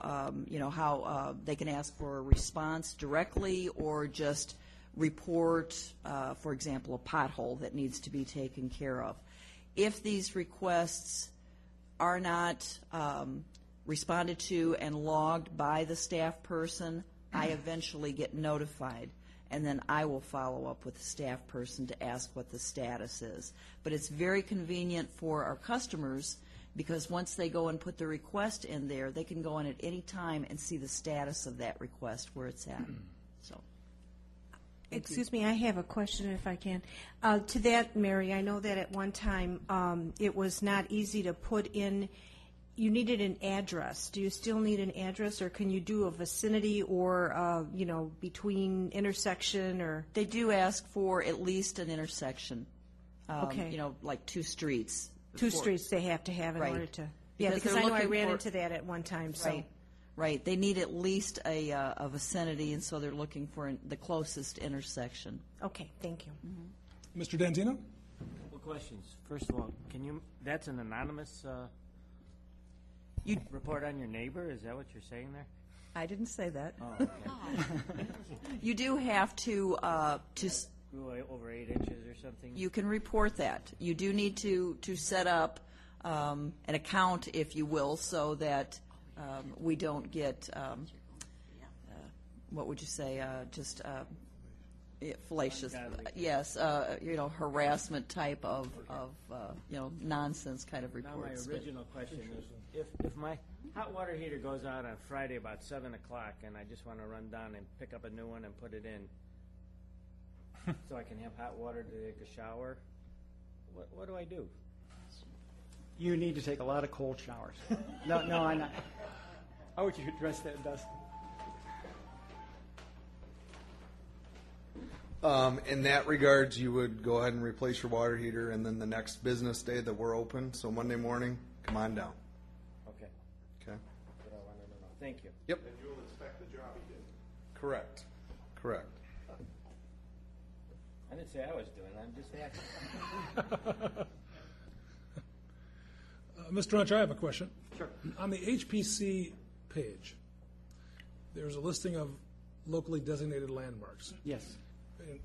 how they can ask for a response directly or just report, for example, a pothole that needs to be taken care of. If these requests are not responded to and logged by the staff person, I eventually get notified, and then I will follow up with the staff person to ask what the status is. But it's very convenient for our customers because once they go and put the request in there, they can go in at any time and see the status of that request, where it's at. So. Excuse me, I have a question if I can. To that, Mary, I know that at one time it was not easy to put in, you needed an address. Do you still need an address, or can you do a vicinity or, between intersection or? They do ask for at least an intersection. Okay. Like two streets. Two streets they have to have in order to. Yeah, because I know I ran into that at one time. So. Right. They need at least a vicinity, and so they're looking for the closest intersection. Okay, thank you. Mm-hmm. Mr. Dentino? Well, questions. First of all, that's an anonymous report on your neighbor? Is that what you're saying there? I didn't say that. Oh, okay. You do have to Grew over 8 inches or something? You can report that. You do need to set up an account, if you will, so that we don't get, what would you say, just fallacious, yes, harassment type of nonsense kind of reports. Now my original question is, if my hot water heater goes out on Friday about 7 o'clock and I just want to run down and pick up a new one and put it in so I can have hot water to take a shower, what do I do? You need to take a lot of cold showers. No, I'm not. How would you address that, Dustin? In that regards, you would go ahead and replace your water heater, and then the next business day that we're open, so Monday morning, come on down. Okay. Okay. That's what I wanted to know. Thank you. Yep. And you'll inspect the job he did. Correct. I didn't say I was doing it. I'm just asking. Mr. Hunter, I have a question. Sure. On the HPC page, there's a listing of locally designated landmarks. Yes. And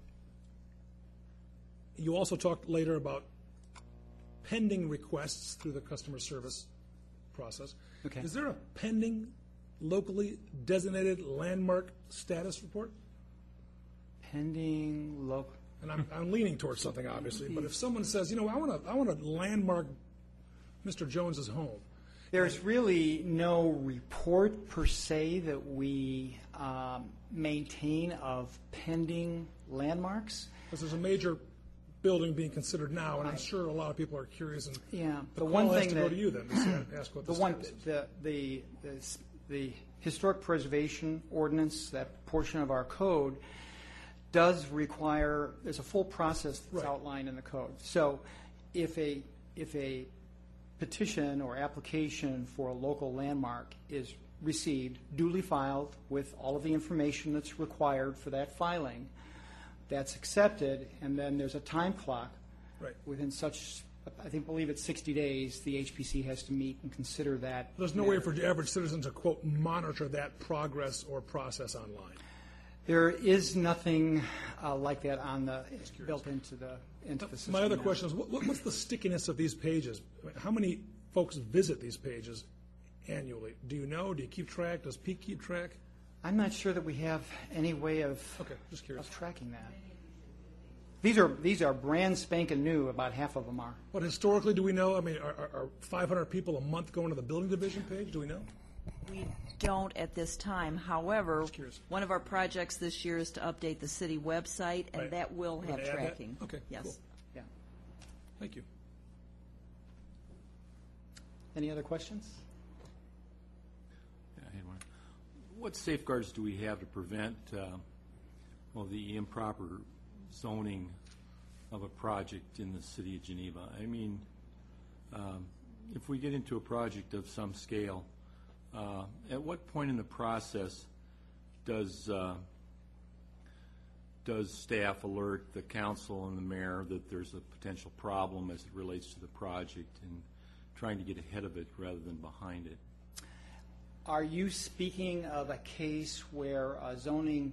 you also talked later about pending requests through the customer service process. Okay. Is there a pending locally designated landmark status report? Pending local. And I'm leaning towards something, obviously, but if someone says, I want to landmark Mr. Jones's home. There's really no report per se that we maintain of pending landmarks. Because there's a major building being considered now, and I'm sure a lot of people are curious. And yeah, the one thing has to go to you then to ask what the historic preservation ordinance, that portion of our code, does require. There's a full process that's outlined in the code. So, if a petition or application for a local landmark is received, duly filed with all of the information that's required for that filing, that's accepted, and then there's a time clock. Right. Within such, I believe it's 60 days, the HPC has to meet and consider that. There's no way for the average citizen to, quote, monitor that progress or process online. There is nothing like that built into the system. My other question is, what's the stickiness of these pages? How many folks visit these pages annually? Do you know? Do you keep track? Does Pete keep track? I'm not sure that we have any way of just curious. Of tracking that. These are brand spanking new. About half of them are. But historically, do we know? I mean, are 500 people a month going to the building division page? Do we know? We don't at this time. However, one of our projects this year is to update the city website, and that will have tracking. Okay. Yes. Cool. Yeah. Thank you. Any other questions? Yeah, I had one. What safeguards do we have to prevent the improper zoning of a project in the city of Geneva? I mean, if we get into a project of some scale, at what point in the process does staff alert the council and the mayor that there's a potential problem as it relates to the project and trying to get ahead of it rather than behind it? Are you speaking of a case where a zoning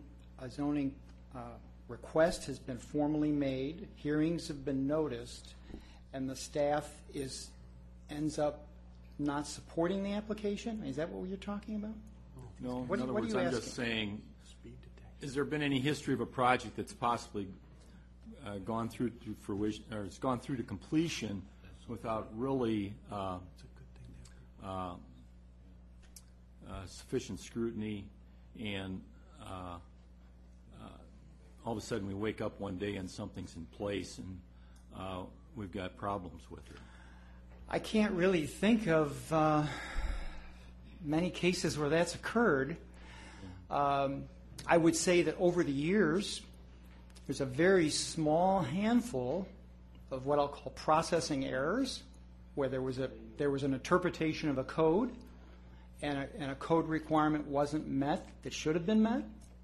request has been formally made, hearings have been noticed, and the staff ends up not supporting the application? Is that what you're talking about? No. In other words, I'm just saying, has there been any history of a project that's possibly gone through to fruition, or it's gone through to completion without really sufficient scrutiny, and all of a sudden we wake up one day and something's in place and we've got problems with it? I can't really think of many cases where that's occurred. I would say that over the years, there's a very small handful of what I'll call processing errors, where there was an interpretation of a code, and a code requirement wasn't met that should have been met.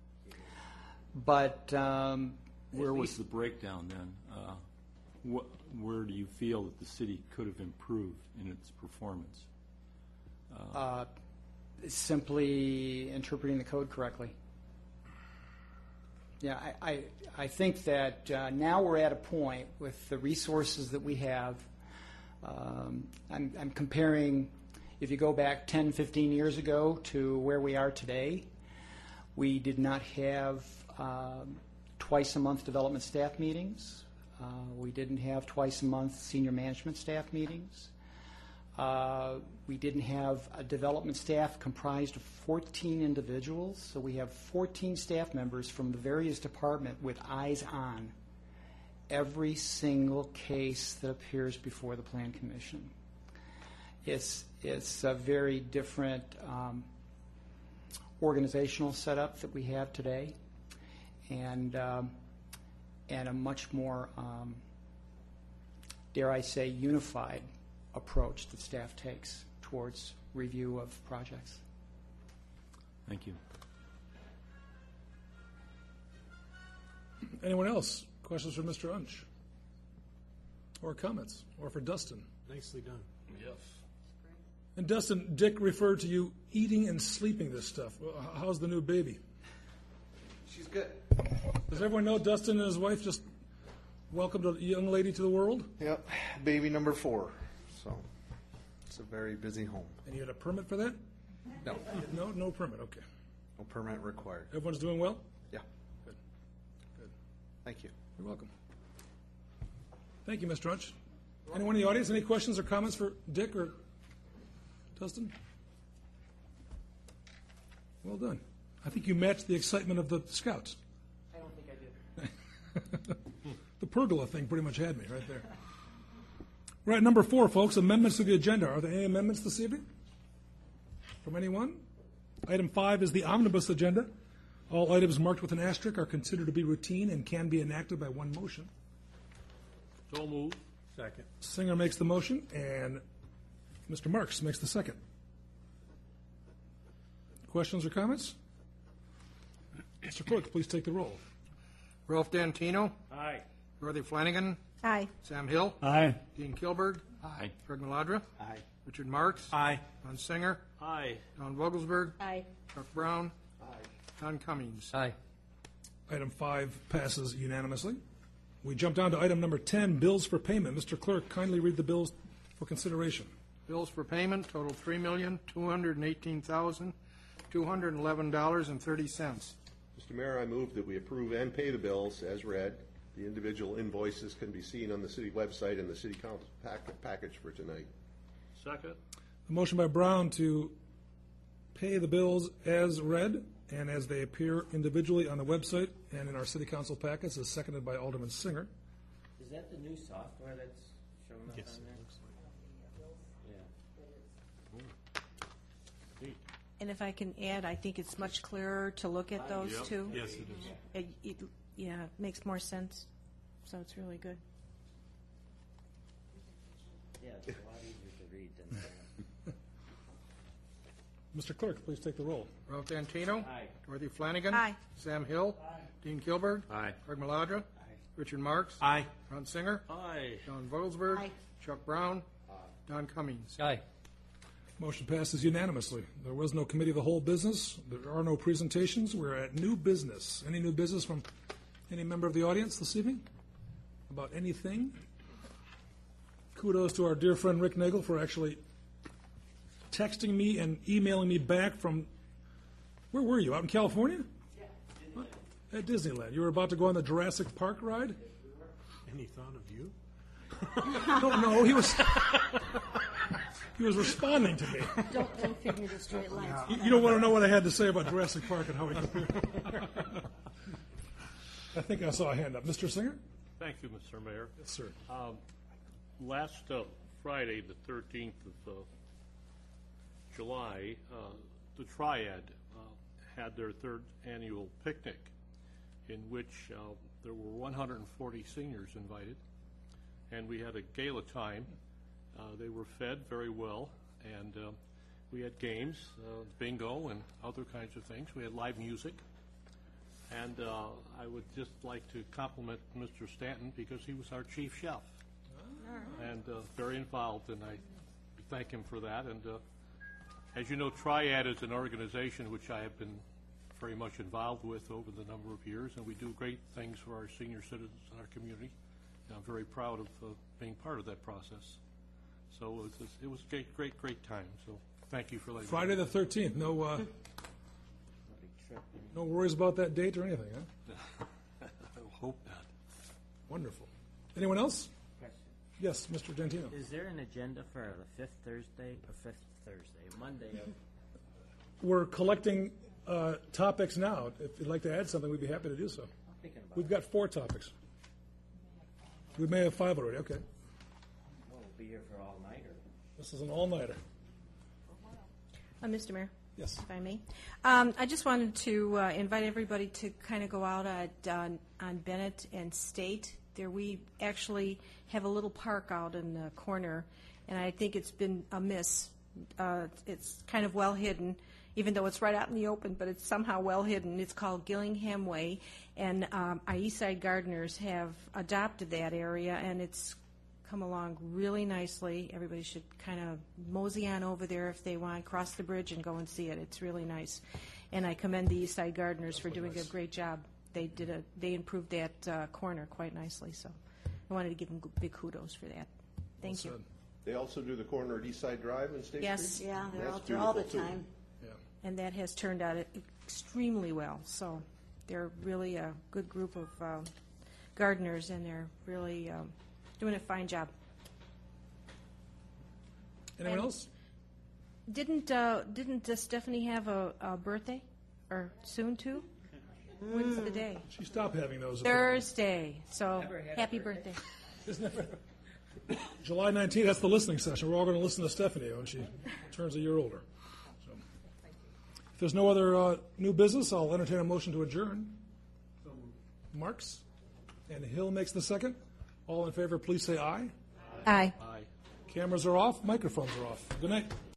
But where was the breakdown then? Where do you feel that the city could have improved in its performance? Simply interpreting the code correctly. Yeah, I think that now we're at a point with the resources that we have. I'm comparing, if you go back 10, 15 years ago to where we are today, we did not have twice a month development staff meetings. We didn't have twice a month senior management staff meetings. We didn't have a development staff comprised of 14 individuals, so we have 14 staff members from the various departments with eyes on every single case that appears before the Plan Commission. It's a very different organizational setup that we have today, and a much more, dare I say, unified approach that staff takes towards review of projects. Thank you. Anyone else? Questions for Mr. Unch? Or comments? Or for Dustin? Nicely done. Yes. And Dustin, Dick referred to you eating and sleeping this stuff. Well, how's the new baby? She's good. Does everyone know Dustin and his wife just welcomed a young lady to the world? Yep, baby number 4. So it's a very busy home. And you had a permit for that? No. No permit, okay. No permit required. Everyone's doing well? Yeah. Good. Good. Thank you. You're welcome. Thank you, Mr. Unch. Anyone in the audience, any questions or comments for Dick or Dustin? Well done. I think you matched the excitement of the scouts. I don't think I did. The pergola thing pretty much had me right there. Right, number 4, folks, amendments to the agenda. Are there any amendments this evening? From anyone? Item 5 is the omnibus agenda. All items marked with an asterisk are considered to be routine and can be enacted by one motion. So moved. Second. Singer makes the motion, and Mr. Marks makes the second. Questions or comments? Mr. Clerk, please take the roll. Ralph D'Antino. Aye. Dorothy Flanagan. Aye. Sam Hill. Aye. Dean Kilberg. Aye. Craig Maladra. Aye. Richard Marks. Aye. Don Singer. Aye. Don Vogelsberg. Aye. Chuck Brown. Aye. Don Cummings. Aye. Item 5 passes unanimously. We jump down to item number 10, bills for payment. Mr. Clerk, kindly read the bills for consideration. Bills for payment total $3,218,211.30. Mr. Mayor, I move that we approve and pay the bills as read. The individual invoices can be seen on the city website and the city council package for tonight. Second. A motion by Brown to pay the bills as read and as they appear individually on the website and in our city council packets is seconded by Alderman Singer. Is that the new software that's showing up on there? Yeah. And if I can add, I think it's much clearer to look at those Yep. too. Yes, it is. Yeah, it makes more sense. So it's really good. Yeah, it's a lot easier to read than that. Mr. Clerk, please take the roll. Ralph D'Antino. Aye. Dorothy Flanagan. Aye. Sam Hill. Dean Kilberg. Aye. Craig Maladra. Richard Marks. Aye. Don Singer. Aye. Don Vogelsberg. Aye. Chuck Brown. Don Cummings. Aye. Motion passes unanimously. There was no committee of the whole business. There are no presentations. We're at new business. Any new business from any member of the audience this evening? About anything? Kudos to our dear friend Rick Nagel for actually texting me and emailing me back from, where were you, out in California? Yeah, Disneyland. At Disneyland. You were about to go on the Jurassic Park ride? Any thought of you? No, he was responding to me. Don't figure the straight lines. You don't want to know what I had to say about Jurassic Park and how he I think I saw a hand up. Mr. Singer? Thank you, Mr. Mayor. Yes, sir. Last Friday, the 13th of July, the Triad had their 3rd annual picnic, in which there were 140 seniors invited, and we had a gala time. They were fed very well, and we had games, bingo, and other kinds of things. We had live music. And I would just like to compliment Mr. Stanton because he was our chief chef and very involved, and I thank him for that. And as you know, Triad is an organization which I have been very much involved with over the number of years, and we do great things for our senior citizens in our community. And I'm very proud of being part of that process. So it was a great time. So thank you for letting me Friday the 13th. No worries about that date or anything, huh? I hope not. Wonderful. Anyone else? Question. Yes, Mr. Gentino. Is there an agenda for the Monday of? We're collecting topics now. If you'd like to add something, we'd be happy to do so. Thinking about We've got 4 topics. We may have 5 already. Okay. We'll be here for all nighter. This is an all-nighter. Mr. Mayor? Yes. If I may. I just wanted to invite everybody to kind of go out on Bennett and State. There we actually have a little park out in the corner, and I think it's been a miss. It's kind of well hidden, even though it's right out in the open, but it's somehow well hidden. It's called Gillingham Way, and our Eastside Gardeners have adopted that area, and it's come along really nicely. Everybody should kind of mosey on over there if they want, cross the bridge and go and see it. It's really nice. And I commend the Eastside Gardeners for doing a great job. They improved that corner quite nicely, so I wanted to give them big kudos for that. Thank you. They also do the corner at Eastside Drive and State Yes. Street? Yeah, they're That's out there all the beautiful, too. time. And that has turned out extremely well. So they're really a good group of gardeners, and they're really doing a fine job. Anyone else? Didn't Stephanie have a birthday, or soon to? When's the day? She stopped having those. Thursday. So happy birthday. July 19th, that's the listening session. We're all going to listen to Stephanie when she turns a year older. So, if there's no other new business, I'll entertain a motion to adjourn. Marks? And Hill makes the second. All in favor, please say aye. Aye. Cameras are off, microphones are off. Good night.